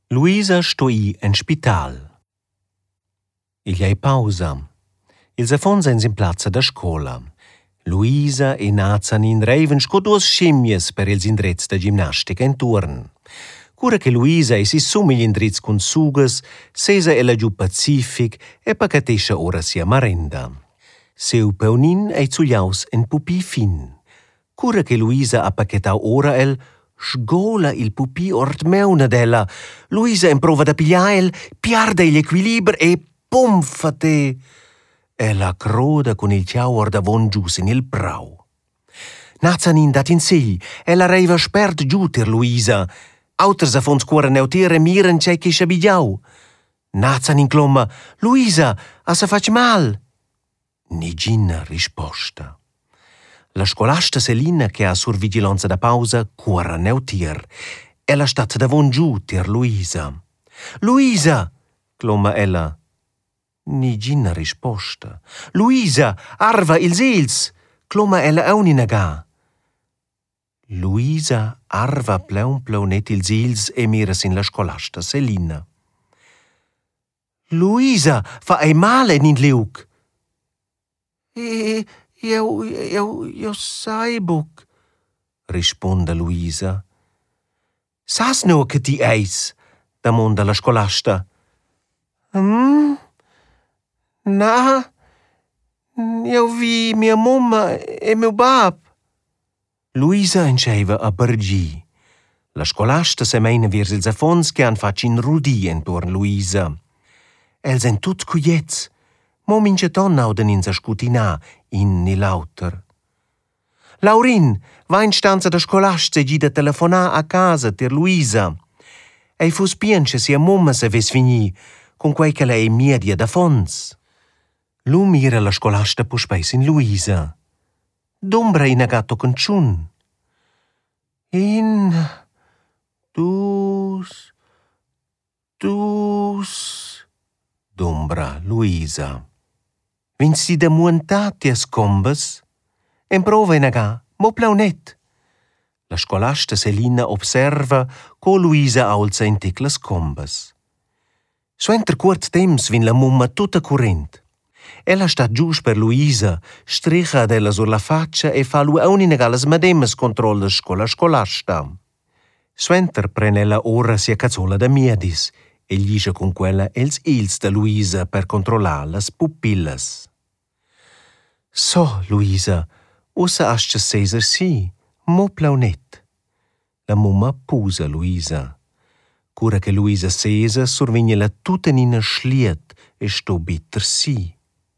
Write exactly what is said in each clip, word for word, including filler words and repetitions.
Luisa stoi en spital. Il ei pausa. Ils affons ens in plazza da scola. Luisa e Nathan in reiven sco duos scimies per ils indrets da gimnastica in turn. Cura che Luisa e si sumigli indrets cun sugas, sesa ella giù pacific e pacatescia ora sia marenda. Seu peunin ei zugliaus en pupi fin. Cura che Luisa ha pacchetau ora el, sgola il pupi ort meuna della. Luisa in prova da pigliael, piarda l'equilibrio e pomfate. Ella croda con il ciao or davon gius in il prau. Nazanin dat in segli, ella reiva spert giù ter Luisa. Auters affons cuore neutiere miren c'è che sciabigliau. Nazanin clomma, Luisa, a se fac mal. Nigina risposta. La scolasta Selina che ha survigilanza da pausa cuora neutier. Ella stat davon giù ter Luisa. Luisa, clomma ella. Nigina risposta. Luisa, arva ils els, clomma ella auni nega. Luisa arva pleun pleunet ils els e miras in la scolasta Selina. Luisa, fa ei male in liug. E, eu, eu, eu saibuc, risponda Luisa. Sas no che ti eis, damonda la scolasta. Hmm? Na, eu vi mia mamma e meu bab. Luisa enceiva a bergi. La scolasta se meina viers ils affons che han fac in rudi entorn Luisa. Els en tut cuiets. Mo mince ton auden in sa scutina in ni lauter. Laurin, va in stanza da scolasta e gi da telefonar a casa ter Luisa. Ei fus pienche sia mamma se ves fini, con quei che lei miedia da fons. Lu mira la scolasta puspais in Luisa. D'ombra in agatto canciun. In... Dus... Dus... D'ombra, Luisa. Vinsi da muantati a scombas? En prova in aga, mo plaunet. La scolasta Selina observa co Luisa aulza in tic las scombas. Suenter curt temps vin la mumma tutta current. Ella sta gius per Luisa, stricha ad ella sur la faccia e fa lui auni negalas mademas controllas scola scolasta. Suenter prene ella ora sia cazzola da miedis e gliesce con quella els ils da Luisa per controllar las pupillas. So, Luisa, ussa asce seser si, mo plaunet. La mumma pusa Luisa. Cura che Luisa sesa survigna la tutta nina schliet e sto bitter si.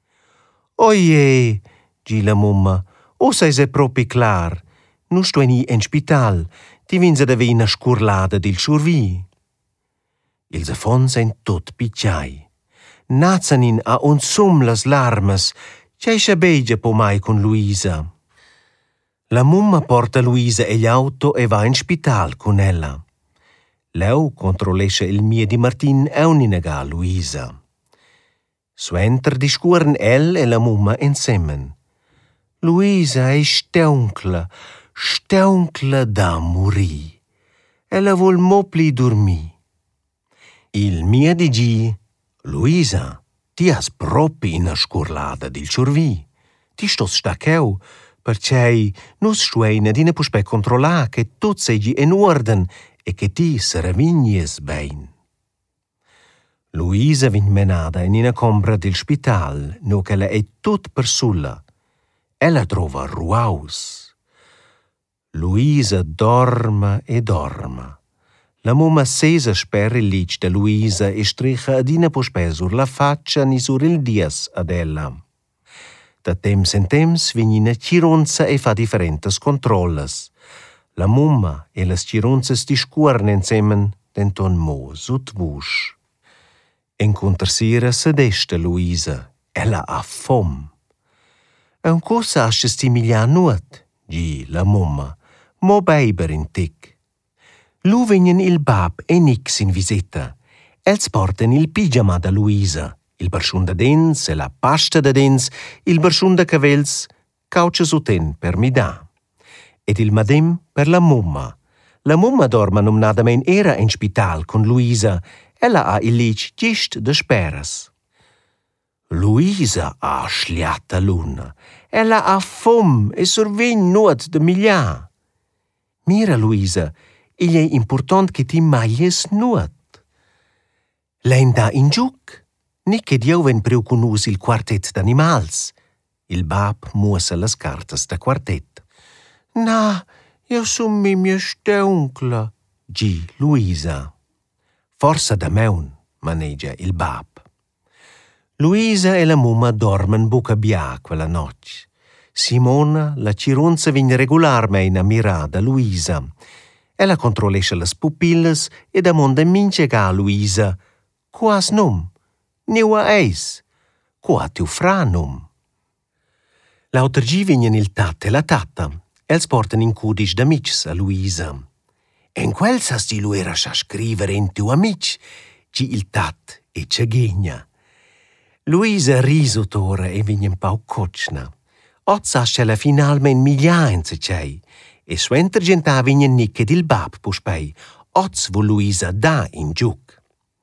Oje, gi la mumma, ussa è propi clar. Nu sto ni en spital, ti vinza da vina scurlada dil survi. Ils affons en tot picciai. Nazanin a un sum las larmas, c'è sciabegia po mai con Luisa. La mumma porta Luisa e l'auto e va in spital con ella. Leu controllesce il mie di Martin e un nega Luisa. Suenter discuren el e la mumma insieme. Luisa è steuncla, steuncla da morì. Ella vuol mopli dormi. Il mie di gi, Luisa, ti has propi in a scurlada dil ciurvi. Ti stos staccheu, perché nus stueina dine puspe controlla che tot segi in orden e che ti seravignies bein. Luisa vin menada in una combra del spital, no che ella è tut per sulla. Ella trova ruaus. Luisa dorma e dorma. La mumma sesa sperra il lic de Luisa e stricha adina puspe sur la faccia ni sur il dias ad ella. Da temps en temps vignina cironza e fa differentes controllas. La mumma e las cironzas discuorn insemen denton mo sut vusch. En contersera sedesta Luisa. Ella ha fom. Un cosa asce stimiglia nuot, gi la mumma, mo beiber in tic. Lu vegnen il bab e nix in visita. Els porten il pigiama da Luisa, il barschun da dents e la pasta da dents, il barschun da cavels, caucia suten per mi da. Ed il madem per la mumma, La mumma dorma numnadamein era in spital con Luisa. Ella ha il lic gist de speras. Luisa ha schliata luna. Ella ha fum e survegn nuot de miglià. Mira, Luisa, il è important che ti maies nuot. Lein da in giuc, ni che dio ven preucunus il quartet d'animals. Il bab muosa las cartas da quartet. Na, io sun mi mia steuncla, gi Luisa. Forza da meun, maneggia il bab. Luisa e la mumma dormen buca bia quella noc. Simona, la cirunza, vin regolarmein a mirar da Luisa. Ella controllesce las pupillas e da monda mince ga Luisa. Quas num? Niua eis. Qua tiu fra num? L'autergi vignen il tat e la tata. Els porten in cudisch d'amics a Luisa. En quel sas di lu era scha scrivere in tiu amic, gi il tat e ce ghegna. Luisa riso tora e vignen pau cocna. Ot sascella finalmen migliaen se cei, e suenter genta vignen nic ed il bab puspei, ots vo Luisa da in giuc.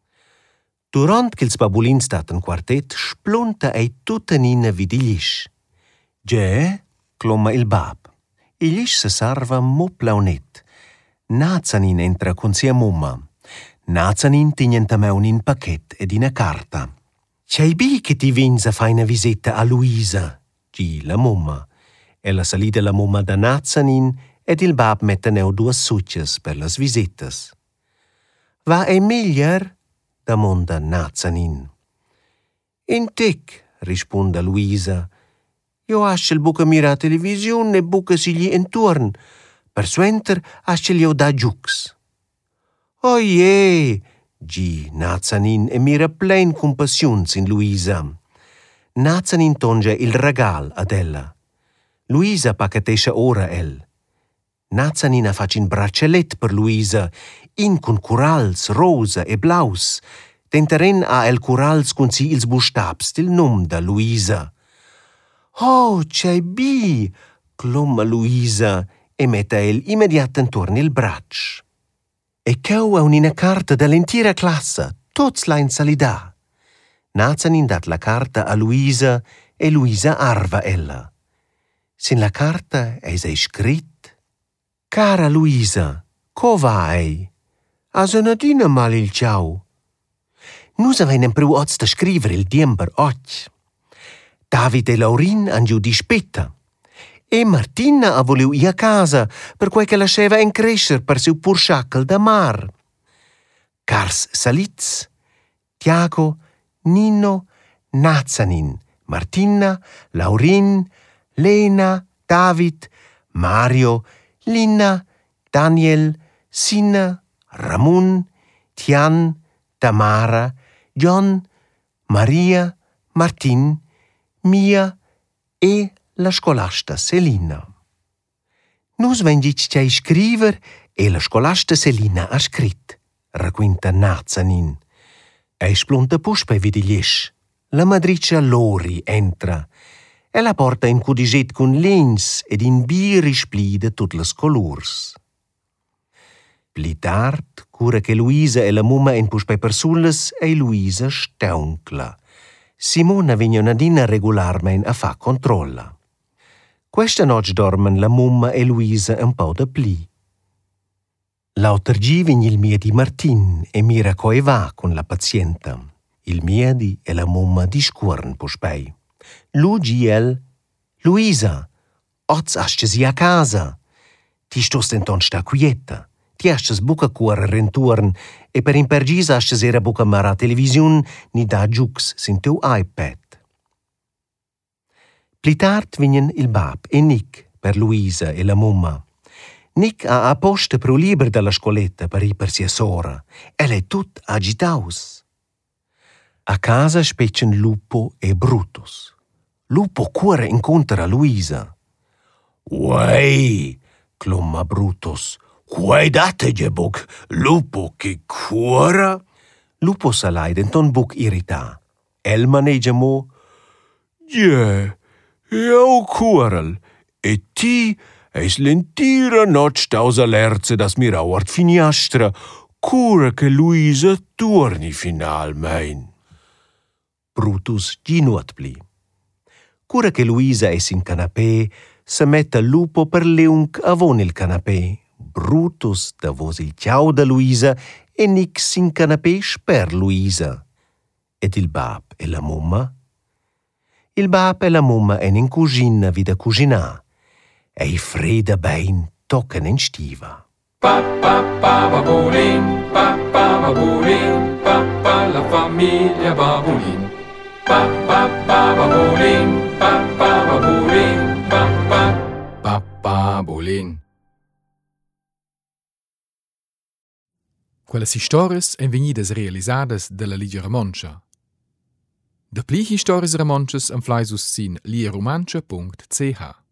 Durant ch'ils babulins staten quartet, splunta ei tutta nina vidiglisch. Ge, clomma il bab. Iglisch se sarva mo plaunet. Nazanin entra con sia mumma. Nazanin tignentameun in paquet ed in a carta. C'hai bi che ti vins a fai una visita a Luisa, gi la mumma. E la salida la mumma da Nazanin ed il bab metteneu duas succias per las visitas. Va è miglior? Damonda Nazanin. In tic, risponda Luisa. Io ascel buca mira televisione e buca sigli intorn. Per suenter ascel io da giux. Oje, gi Nazanin e mira plein compassions in Luisa. Nazanin tonge il regal ad ella. Luisa paccatesce ora el. Nazanin fac in braccialet per Luisa, in con curals rosa e blaus. Tenteren a el curals con si ils bustabs del num da Luisa. Oh, c'è bi, clomma Luisa e metta el immediat intorno il braccio. E cau è un'ina carta dell'intera classe, tots la in salida. Nazanin dat la carta a Luisa e Luisa arva ella. Sin la carta eis ei scrit: Cara Luisa, co va ei? Has una dina mal il ciao? Nus avein preu oz da scriver il diember och. David e Laurin han giù di spetta. E Martina ha voleu ir a casa, per quei che lasciava en crescer per seu pur sciackel da mar. Cars salits, Tiago, Nino, Nazanin, Martina, Laurin, Lena, David, Mario, Lina, Daniel, Sina, Ramon, Tian, Tamara, John, Maria, Martin, Mia e la scolasta Selina. Nus vengic c'è scriver e la scolasta Selina ha scrit, racquinta Nazanin. Ei splunta puspe vidiglisch. La madriccia Lori entra. E la porta in cudiget con lens ed in biri splide tut las colurs. Pli tard, cura che Luisa e la mumma en puspe per sulles, e Luisa steuncla. Simona vigna una dina regolarmein a fa controlla. Questa noc dormen la mumma e Luisa un po' da pli. L'autergi vigna il miedi Martin e mira coi va con la pazienta. Il miedi e la mumma discuorn puspei. Lu giel, Luisa, oz ascesi a casa. Ti stost enton sta quieta. Ti asces buca cuore renturn e per impergis asces era buca mara television ni da giux sin teu iPad. Pli tard vignen il bab e Nick per Luisa e la mumma. Nick ha apposta pro liber dalla scoletta per ir per sia sora. El è tut agitaus. A casa specen Lupo e Brutus. Lupo cuore incontra Luisa. Uei, clomma Brutus. Quai date je buc, Lupo che cuora? Lupo salai denton buc irrita. El maneggia mo. Je, io cuoral, e ti Eis lentira not staus alerze das mir auart finiastra, cura che Luisa torni finalmein. Brutus ginuot pli. Cura che Luisa es in canapè, se mette il lupo per leunc avon il canapè. Brutus davos il ciao da Luisa e nix in canapè sper Luisa. Ed il bab e la mumma? Il bab e la mumma en in cugina vida cuginà. E i freda bein tocken in stiva. Papà, Babbolin, papà, Babbolin, papà, la famiglia Babbolin. Papà, Babbolin, papà, Babbolin, papà, papà, Babbolin. Quelles historias en venidas realisadas de la Ligia Romancia. De pli historias romanches am fleisus sin liaromancia punct c h.